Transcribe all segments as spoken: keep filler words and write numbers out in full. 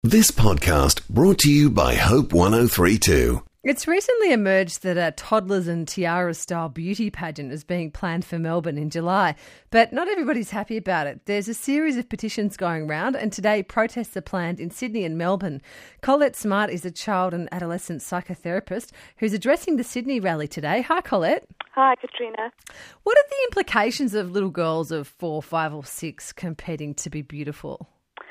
This podcast brought to you by Hope one oh three two. It's recently emerged that a toddlers and tiara-style beauty pageant is being planned for Melbourne in July, but not everybody's happy about it. There's a series of petitions going round, and today protests are planned in Sydney and Melbourne. Colette Smart is a child and adolescent psychotherapist who's addressing the Sydney rally today. Hi, Colette. Hi, Katrina. What are the implications of little girls of four, five or six competing to be beautiful?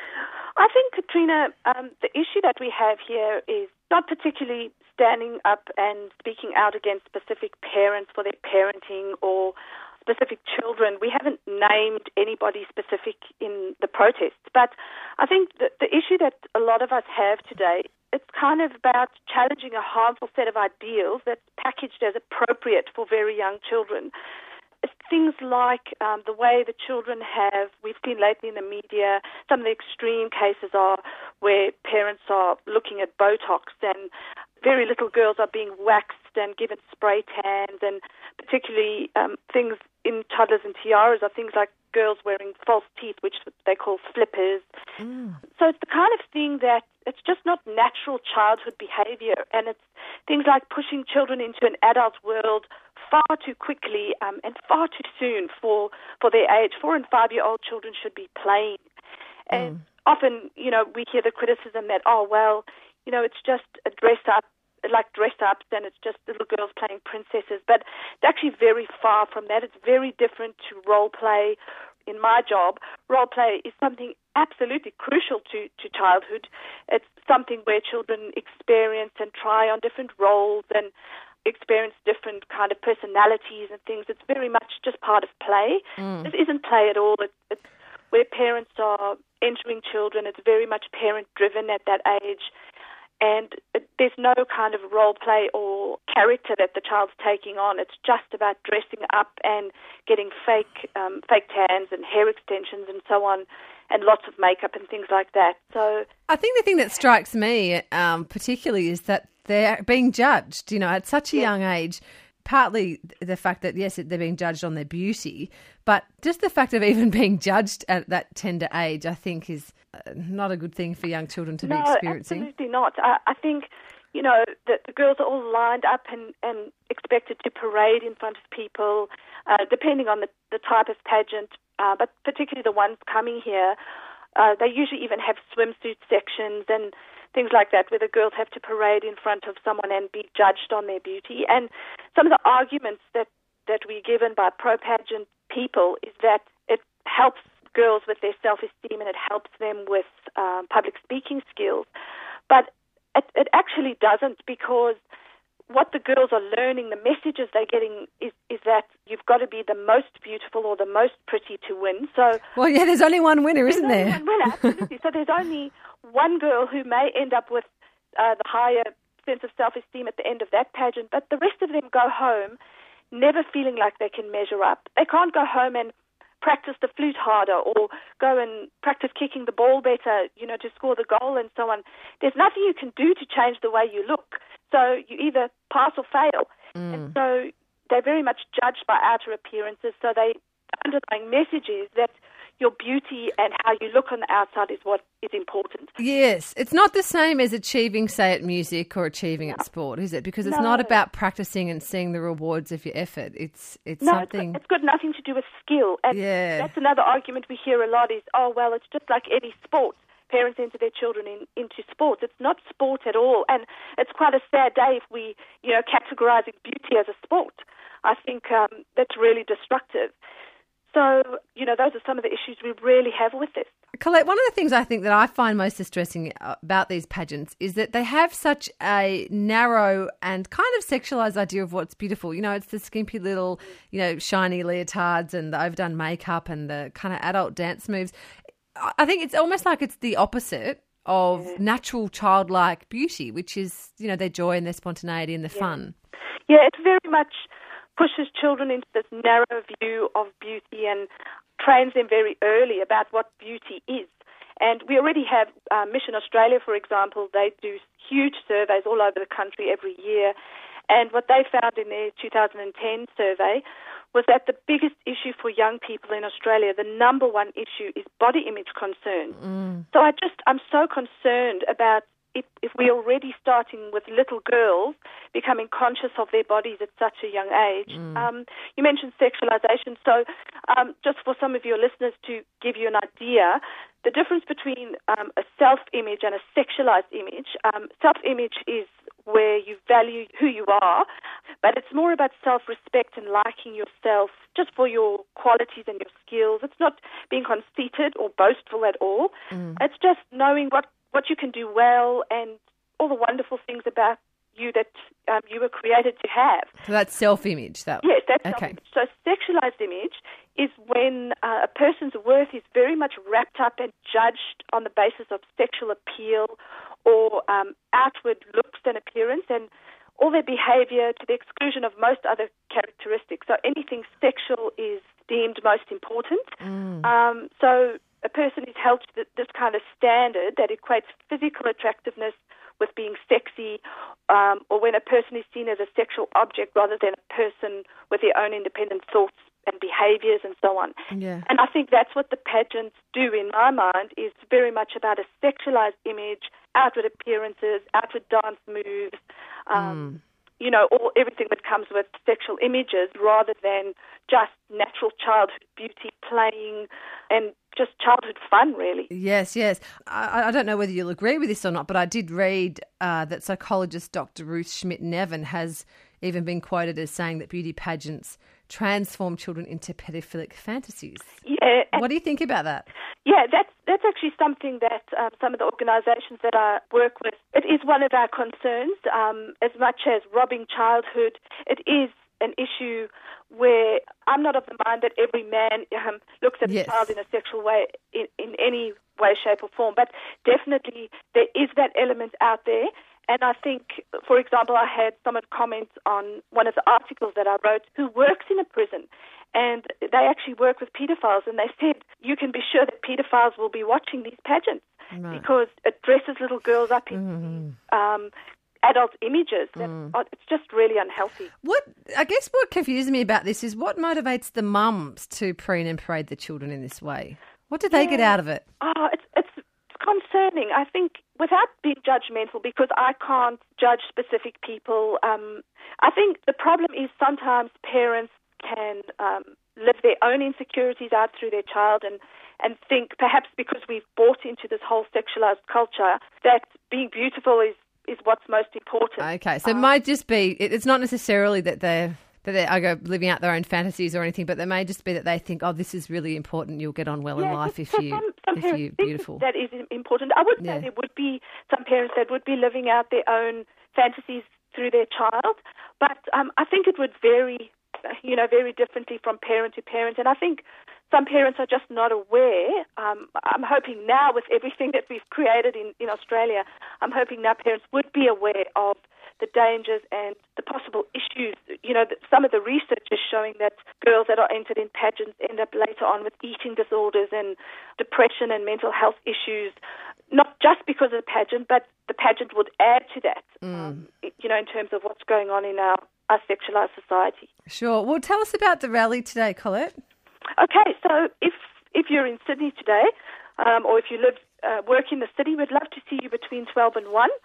I think, Katrina, um, the issue that we have here is not particularly standing up and speaking out against specific parents for their parenting or specific children. We haven't named anybody specific in the protests, but I think the, the issue that a lot of us have today, it's kind of about challenging a harmful set of ideals that's packaged as appropriate for very young children. Things like um, the way the children have, we've seen lately in the media, some of the extreme cases are where parents are looking at Botox and very little girls are being waxed and given spray tans, and particularly um, things in toddlers and tiaras are things like girls wearing false teeth, which they call flippers. Mm. So it's the kind of thing that it's just not natural childhood behavior, and it's things like pushing children into an adult world far too quickly um, and far too soon for, for their age. Four and five-year-old children should be playing. And mm. often, you know, we hear the criticism that, oh, well, you know, it's just a dress-up, like dress-ups, and it's just little girls playing princesses. But it's actually very far from that. It's very different to role play. In my job, role play is something absolutely crucial to, to childhood. It's something where children experience and try on different roles and experience different kind of personalities and things. It's very much just part of play. Mm. This isn't play at all. It's, it's where parents are entering children. It's very much parent-driven at that age. And it, there's no kind of role play or character that the child's taking on. It's just about dressing up and getting fake um, fake tans and hair extensions and so on, and lots of makeup and things like that. So I think the thing that strikes me um, particularly is that they're being judged, you know, at such a yeah. young age. Partly the fact that, yes, they're being judged on their beauty, but just the fact of even being judged at that tender age, I think, is not a good thing for young children to no, be experiencing. No, absolutely not. I, I think, you know, that the girls are all lined up and, and expected to parade in front of people, uh, depending on the, the type of pageant, uh, but particularly the ones coming here. Uh, they usually even have swimsuit sections and things like that, where the girls have to parade in front of someone and be judged on their beauty. And some of the arguments that, that we're given by pro-pageant people is that it helps girls with their self-esteem and it helps them with um, public speaking skills. But it, it actually doesn't, because what the girls are learning, the messages they're getting is, is that you've got to be the most beautiful or the most pretty to win. So, well, yeah, there's only one winner, isn't there? There's only one winner, absolutely. So there's only one girl who may end up with uh, the higher sense of self-esteem at the end of that pageant, but the rest of them go home never feeling like they can measure up. They can't go home and practice the flute harder or go and practice kicking the ball better, you know, to score the goal and so on. There's nothing you can do to change the way you look. So you either pass or fail. Mm. And so they're very much judged by outer appearances. So they, the underlying message is that your beauty and how you look on the outside is what is important. Yes. It's not the same as achieving, say, at music or achieving no. at sport, is it? Because it's no. not about practicing and seeing the rewards of your effort. It's it's no, something... it's got, it's got nothing to do with skill. And yeah. that's another argument we hear a lot is, oh, well, it's just like any sport. Parents enter their children in, into sports. It's not sport at all. And it's quite a sad day if we, you know, categorising beauty as a sport. I think um, that's really destructive. So, you know, those are some of the issues we really have with this. Colette, one of the things I think that I find most distressing about these pageants is that they have such a narrow and kind of sexualised idea of what's beautiful. You know, it's the skimpy little, you know, shiny leotards and the overdone makeup and the kind of adult dance moves. I think it's almost like it's the opposite of yeah. natural childlike beauty, which is, you know, their joy and their spontaneity and their yeah. fun. Yeah, it's very much pushes children into this narrow view of beauty and trains them very early about what beauty is. And we already have uh, Mission Australia, for example. They do huge surveys all over the country every year. And what they found in their two thousand ten survey was that the biggest issue for young people in Australia, the number one issue, is body image concerns. Mm. So I just, I'm so concerned about if, if we're already starting with little girls becoming conscious of their bodies at such a young age. Mm. Um, you mentioned sexualization. So um, just for some of your listeners to give you an idea, the difference between um, a self-image and a sexualized image, um, self-image is where you value who you are, but it's more about self-respect and liking yourself just for your qualities and your skills. It's not being conceited or boastful at all. Mm. It's just knowing what, what you can do well and all the wonderful things about you that um, you were created to have. So that's self-image. That yes, that's okay. self-image. So sexualized image is when uh, a person's worth is very much wrapped up and judged on the basis of sexual appeal or um, outward looks and appearance, and all their behaviour to the exclusion of most other characteristics. So anything sexual is deemed most important. Mm. Um, so a person is held to this kind of standard that equates physical attractiveness with being sexy, um, or when a person is seen as a sexual object rather than a person with their own independent thoughts and behaviours and so on. Yeah. And I think that's what the pageants do in my mind, is very much about a sexualised image, outward appearances, outward dance moves, um, mm. you know, all everything that comes with sexual images rather than just natural childhood beauty, playing and just childhood fun, really. Yes, yes. I, I don't know whether you'll agree with this or not, but I did read uh, that psychologist Doctor Ruth Schmidt-Neven has even been quoted as saying that beauty pageants transform children into pedophilic fantasies. Yeah. What do you think about that? Yeah, that's that's actually something that um, some of the organisations that I work with, it is one of our concerns. Um, as much as robbing childhood, it is an issue where I'm not of the mind that every man um, looks at yes. a child in a sexual way in, in any way, shape or form. But definitely there is that element out there. And I think, for example, I had someone comment on one of the articles that I wrote who works in a prison, and they actually work with paedophiles, and they said, you can be sure that paedophiles will be watching these pageants right. because it dresses little girls up in mm. um, adult images. That, mm. oh, it's just really unhealthy. What I guess what confuses me about this is what motivates the mums to preen and parade the children in this way? What do they yeah. get out of it? Oh, it's, it's concerning. I think without being judgmental, because I can't judge specific people, um, I think the problem is sometimes parents can um, live their own insecurities out through their child and, and think perhaps because we've bought into this whole sexualized culture that being beautiful is, is what's most important. Okay, so um, it might just be, it's not necessarily that they're that they are go living out their own fantasies or anything, but it may just be that they think, oh, this is really important. You'll get on well yeah, in life if, so you, some, some if you're beautiful. That is important. I would say yeah. there would be some parents that would be living out their own fantasies through their child, but um, I think it would vary, you know, very differently from parent to parent. And I think some parents are just not aware. Um, I'm hoping now with everything that we've created in, in Australia, I'm hoping now parents would be aware of the dangers and the possible issues. You know, some of the research is showing that girls that are entered in pageants end up later on with eating disorders and depression and mental health issues, not just because of the pageant, but the pageant would add to that, mm. um, you know, in terms of what's going on in our, our sexualised society. Sure. Well, tell us about the rally today, Colette. Okay, so if if you're in Sydney today, um, or if you live uh, work in the city, we'd love to see you between twelve and one.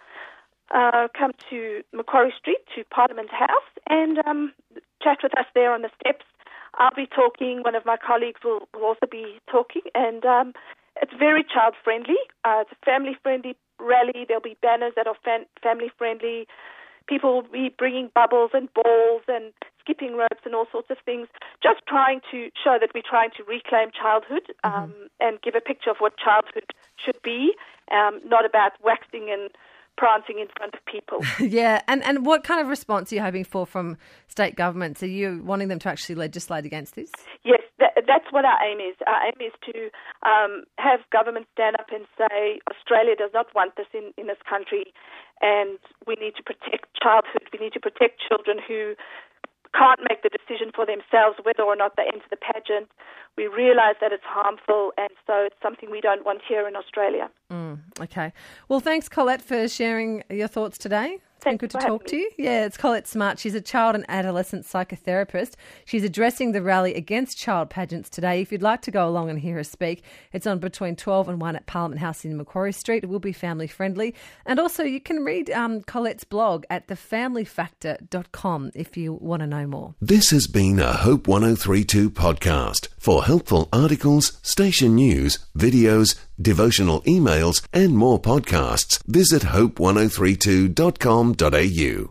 Uh, come to Macquarie Street to Parliament House and um, chat with us there on the steps. I'll be talking. One of my colleagues will, will also be talking, and um, it's very child friendly. Uh, it's a family friendly rally. There'll be banners that are fan- family friendly. People will be bringing bubbles and balls and skipping ropes and all sorts of things, just trying to show that we're trying to reclaim childhood um, mm-hmm. and give a picture of what childhood should be, um, not about waxing and prancing in front of people. Yeah, and, and what kind of response are you hoping for from state governments? Are you wanting them to actually legislate against this? Yes, that, that's what our aim is. Our aim is to um, have government stand up and say Australia does not want this in, in this country, and we need to protect childhood. We need to protect children who can't make the decision for themselves whether or not they enter the pageant. We realise that it's harmful, and so it's something we don't want here in Australia. Mm, okay. Well, thanks, Colette, for sharing your thoughts today. It's been good to talk to you. Yeah, it's Colette Smart. She's a child and adolescent psychotherapist. She's addressing the rally against child pageants today. If you'd like to go along and hear her speak, it's on between twelve and one at Parliament House in Macquarie Street. It will be family friendly. And also you can read um, Colette's blog at the family factor dot com if you want to know more. This has been a Hope one oh three two podcast. For helpful articles, station news, videos, devotional emails and more podcasts, visit hope one oh three two dot com dot a u.